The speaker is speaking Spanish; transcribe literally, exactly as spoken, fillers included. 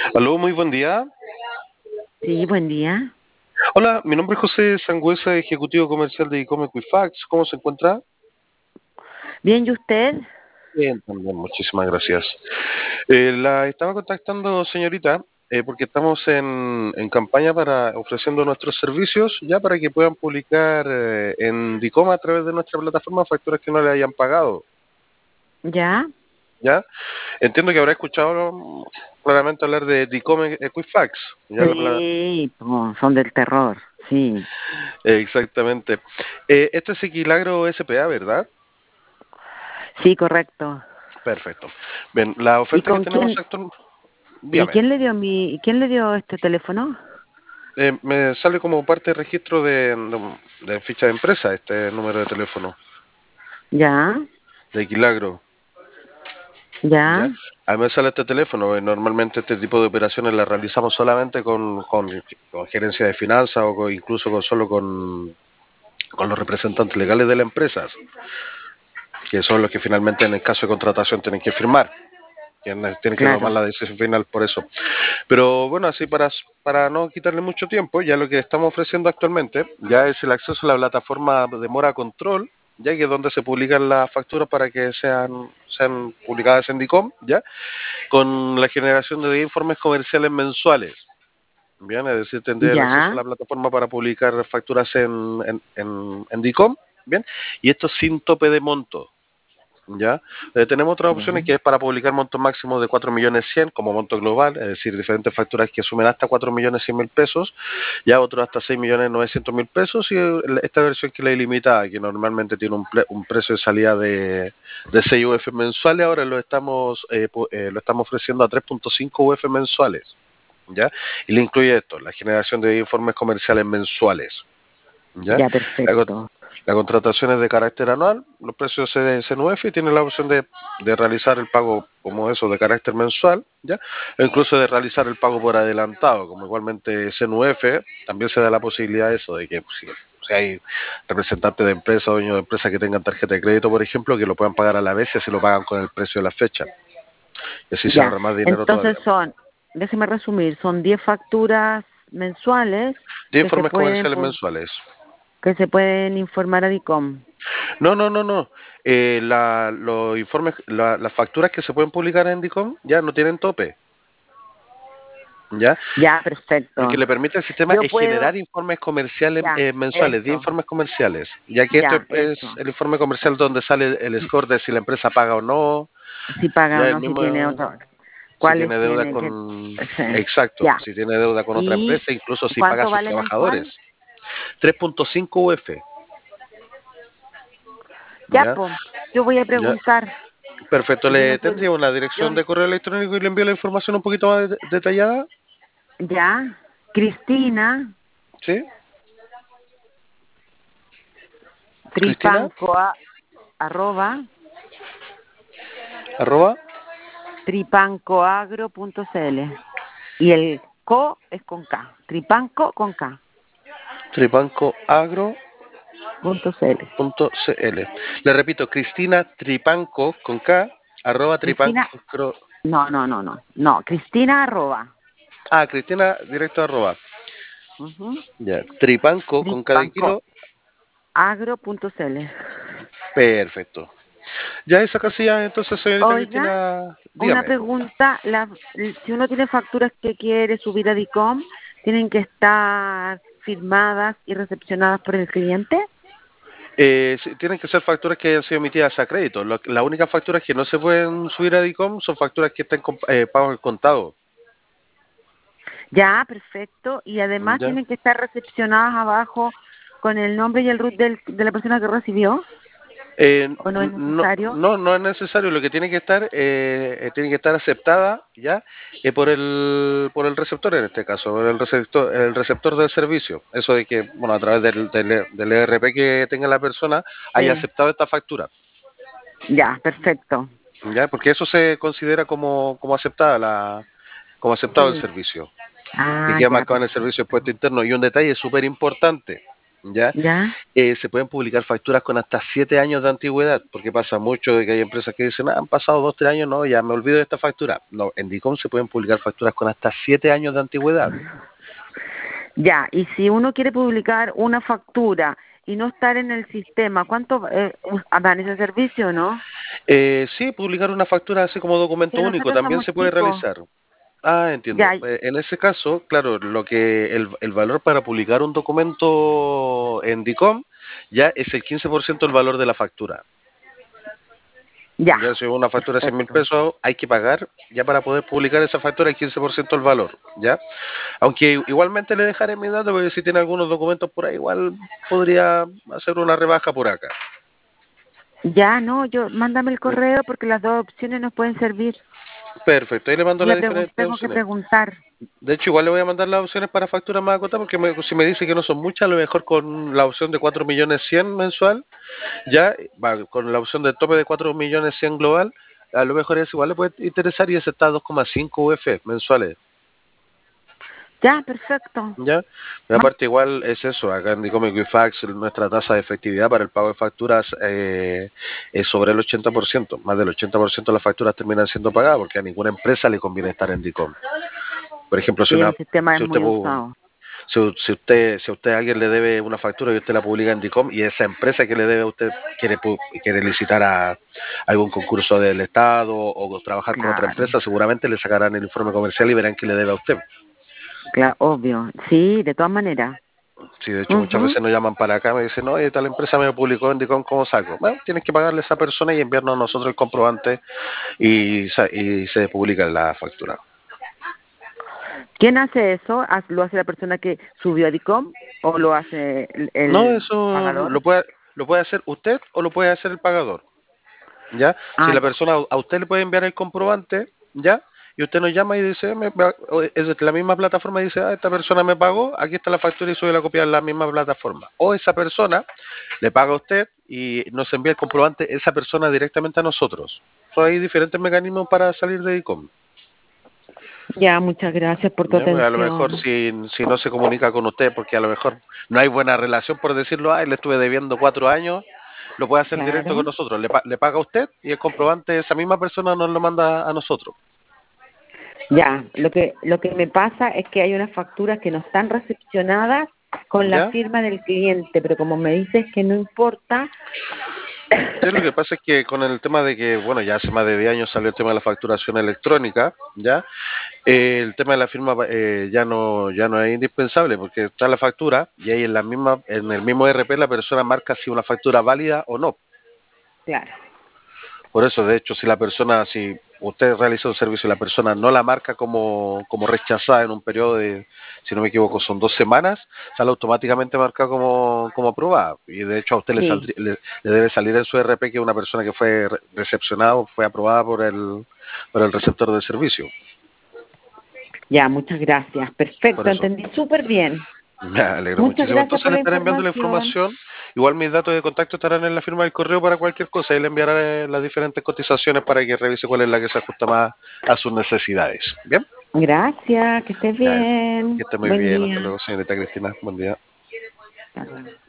Aló, muy buen día. Sí, buen día. Hola, mi nombre es José Sangüesa, ejecutivo comercial de Ecom Equifax. ¿Cómo se encuentra? Bien, ¿y usted? Bien, también, muchísimas gracias. Eh, la estaba contactando, señorita, eh, porque estamos en, en campaña para ofreciendo nuestros servicios, ya para que puedan publicar eh, en Dicom a través de nuestra plataforma facturas que no le hayan pagado, ¿Ya? ¿ya? Entiendo que habrá escuchado mm, claramente hablar de Dicom Equifax, ¿ya? La pla- Sí, po, son del terror, sí. Exactamente. Eh, este es Equilagro S P A, ¿verdad? Sí, correcto. Perfecto. Bien, la ¿Y oferta que con tenemos quién? actualmente, ¿Y dígame, quién le dio mi, quién le dio este teléfono? eh, me sale como parte de registro de, de, de ficha de empresa este número de teléfono ¿Ya? de Equilagro, ¿ya? ¿Ya? A mí me sale este teléfono, eh, normalmente este tipo de operaciones las realizamos solamente con, con, con gerencia de finanzas o con- incluso con, solo con, con los representantes legales de la empresa, que son los que finalmente en el caso de contratación tienen que firmar, quienes tienen que tomar Claro. la decisión final por eso. Pero bueno, así para, para no quitarle mucho tiempo, ya lo que estamos ofreciendo actualmente ya es el acceso a la plataforma de Mora Control, ya que es donde se publican las facturas para que sean, sean publicadas en Dicom, ya, con la generación de informes comerciales mensuales. Bien, es decir, tendría el acceso a ¿Ya? la plataforma para publicar facturas en, en, en, en Dicom, bien, y esto sin tope de monto. ¿Ya? Eh, tenemos otras opciones ¿Ya? que es para publicar montos máximos de cuatro millones cien como monto global, es decir, diferentes facturas que sumen hasta cuatro millones cien mil pesos, ya otros hasta seis millones novecientos mil pesos y esta versión que es la ilimitada, que normalmente tiene un, un precio de salida de, de seis U F mensuales, ahora lo estamos, eh, eh, lo estamos ofreciendo a tres punto cinco U F mensuales, ¿ya? Y le incluye esto, la generación de informes comerciales mensuales, ¿ya? Ya, La, perfecto. la contratación es de carácter anual, los precios se C N U F y tiene la opción de, de realizar el pago como eso de carácter mensual, ¿ya? O incluso de realizar el pago por adelantado, como igualmente C N U F, también se da la posibilidad de eso, de que pues, si, si hay representantes de empresas o dueños de empresas que tengan tarjeta de crédito, por ejemplo, que lo puedan pagar a la vez y así lo pagan con el precio de la fecha. Y así se Ya. ahorra más dinero Entonces todavía. son, déjeme resumir, son diez facturas mensuales De que se informes pueden, comerciales pu- mensuales. que se pueden informar a DICOM. No, no, no, no. Eh, la, los informes, la- las facturas que se pueden publicar en Dicom ya no tienen tope, ¿ya? Ya, Lo que perfecto. le permite al sistema Yo es generar puedo, informes comerciales ya, eh, mensuales, diez eso, informes comerciales, ya que esto ya, es eso. el informe comercial donde sale el score de si la empresa paga o no, Si paga o ya el no, si tiene mismo, otro, si cuáles tiene deuda tiene que, con, sí, exacto, ya. si tiene deuda con otra ¿Y empresa, incluso si paga a cuánto sus vale mensual? trabajadores. tres punto cinco U F, Ya, ¿ya? pues, yo voy a ¿Ya? preguntar. Perfecto, Yo no le soy, tendría una yo, dirección de correo electrónico y le envío la información un poquito más de- detallada, ya, Cristina, ¿sí? Cristina, tripanco, a- arroba, arroba, tripancoagro.cl. Y el co es con K, tripanco con K, tripancoagro.cl. punto cl. Le repito, Cristina Tripanco con K, arroba Cristina, tripanco. no, no, no, no, no, Cristina arroba, Ah, Cristina, directo arroba. ujú, Ya, Tripanco con K de kilo, tripancoagro.cl. perfecto. Ya esa casilla, entonces, señorita Oiga, Cristina, una dígame. pregunta, la, si uno tiene facturas que quiere subir a DICOM, ¿tienen que estar firmadas y recepcionadas por el cliente? Eh, sí, tienen que ser facturas que hayan sido emitidas a crédito. Lo- Las únicas facturas que no se pueden subir a Dicom son facturas que estén con- eh, pagos al contado. Ya, perfecto. Y además ¿Ya? tienen que estar recepcionadas abajo con el nombre y el root del, de la persona que recibió, Eh, ¿o no es no, necesario? no, no es necesario. Lo que tiene que estar, eh, eh, tiene que estar aceptada ya eh, por el, por el receptor en este caso, por el receptor, el receptor del servicio. Eso de que, bueno, a través del, del, del E R P que tenga la persona haya Sí, aceptado esta factura, ya, perfecto. ya, porque eso se considera como, como aceptada la, como aceptado el Sí. servicio, que Ah, queda ya, marcado en el servicio de perfecto. puesto interno. Y un detalle súper importante. ¿ya? ¿Ya? Eh, se pueden publicar facturas con hasta siete años de antigüedad, porque pasa mucho de que hay empresas que dicen, ah, han pasado dos, tres años, no, ya me olvido de esta factura. No, en DICOM se pueden publicar facturas con hasta siete años de antigüedad. Ya, y si uno quiere publicar una factura y no estar en el sistema, ¿cuánto eh, dan ese servicio, no? Eh, sí, publicar una factura así como documento Que único nosotros también somos se puede chicos. realizar. Ah, entiendo. Ya, Eh, en ese caso, claro, lo que el, el valor para publicar un documento en DICOM ya es el quince por ciento del valor de la factura. ya, Ya si una factura de cien mil perfecto. pesos, hay que pagar ya para poder publicar esa factura el quince por ciento del valor, ¿ya? Aunque igualmente le dejaré mi dato porque si tiene algunos documentos por ahí, igual podría hacer una rebaja por acá. Ya, no, yo, mándame el ¿Mm? correo porque las dos opciones nos pueden servir. Perfecto, ahí le mando Yo las le pregun- diferentes tengo que opciones. preguntar. De hecho, igual le voy a mandar las opciones para facturas más acotadas porque me- si me dice que no son muchas, a lo mejor con la opción de cuatro millones cien mensual, ya va, con la opción de tope de cuatro millones cien global, a lo mejor es igual le puede interesar y ese está a dos coma cinco U F mensuales. Ya, perfecto. ¿Ya? Y Ma- aparte igual es eso, acá en Dicom Equifax nuestra tasa de efectividad para el pago de facturas eh, es sobre el ochenta por ciento, más del ochenta por ciento de las facturas terminan siendo pagadas porque a ninguna empresa le conviene estar en Dicom. Por ejemplo, si Sí, una el sistema es si usted muy pu- usado. si, si usted si a usted alguien le debe una factura y usted la publica en Dicom y esa empresa que le debe a usted quiere pu- quiere licitar a algún concurso del Estado o trabajar con otra Claro, empresa, seguramente le sacarán el informe comercial y verán que le debe a usted. claro, obvio. Sí, de todas maneras. Sí, de hecho muchas Ujú. veces nos llaman para acá, me dicen, oye, tal empresa me publicó en Dicom, ¿cómo saco? Bueno, tienes que pagarle a esa persona y enviarnos a nosotros el comprobante y, sa- y se publica en la factura. ¿Quién hace eso? ¿Haz- ¿Lo hace la persona que subió a DICOM o lo hace el, No, el eso lo pagador? puede, lo puede hacer usted o lo puede hacer el pagador, ¿ya? Si Ah, la ya. persona, a usted le puede enviar el comprobante, ¿ya? Y usted nos llama y dice, me, me- o es de la misma plataforma y dice, ah, esta persona me pagó, aquí está la factura y sube la copia en la misma plataforma. O esa persona le paga a usted y nos envía el comprobante esa persona directamente a nosotros. So, hay diferentes mecanismos para salir de ICOM. Ya, muchas gracias por tu ¿Ya? Pues a lo mejor atención. si, si no se comunica con usted, porque a lo mejor no hay buena relación, por decirlo, ay, le estuve debiendo cuatro años, lo puede hacer directo con Claro. nosotros. Le, pa- le paga a usted y el comprobante esa misma persona nos lo manda a nosotros. Ya, lo que lo que me pasa es que hay unas facturas que no están recepcionadas con la ¿Ya? firma del cliente, pero como me dices que no importa, Sí, lo que pasa es que con el tema de que, bueno, ya hace más de diez años salió el tema de la facturación electrónica, ¿ya? Eh, el tema de la firma eh, ya no ya no es indispensable porque está la factura y ahí en la misma en el mismo E R P la persona marca si una factura válida o no. claro. Por eso, de hecho, si la persona, si usted realiza un servicio y la persona no la marca como, como rechazada en un periodo de, si no me equivoco, son dos semanas, sale automáticamente marcada como, como aprobada. Y de hecho a usted le, Sí, saldría- le, le debe salir en su E R P que una persona que fue re- recepcionada o fue aprobada por el, por el receptor de servicio. ya, muchas gracias. Por Perfecto, eso. entendí súper bien. Me alegro Muchas muchísimo. gracias Entonces por le la estaré enviando la información. información. Igual mis datos de contacto estarán en la firma del correo para cualquier cosa y le enviaré las diferentes cotizaciones para que revise cuál es la que se ajusta más a sus necesidades. Bien, Gracias, que estés ya, bien. que esté muy Buen bien. Hasta día. luego, señorita Cristina. Buen día. Hasta luego.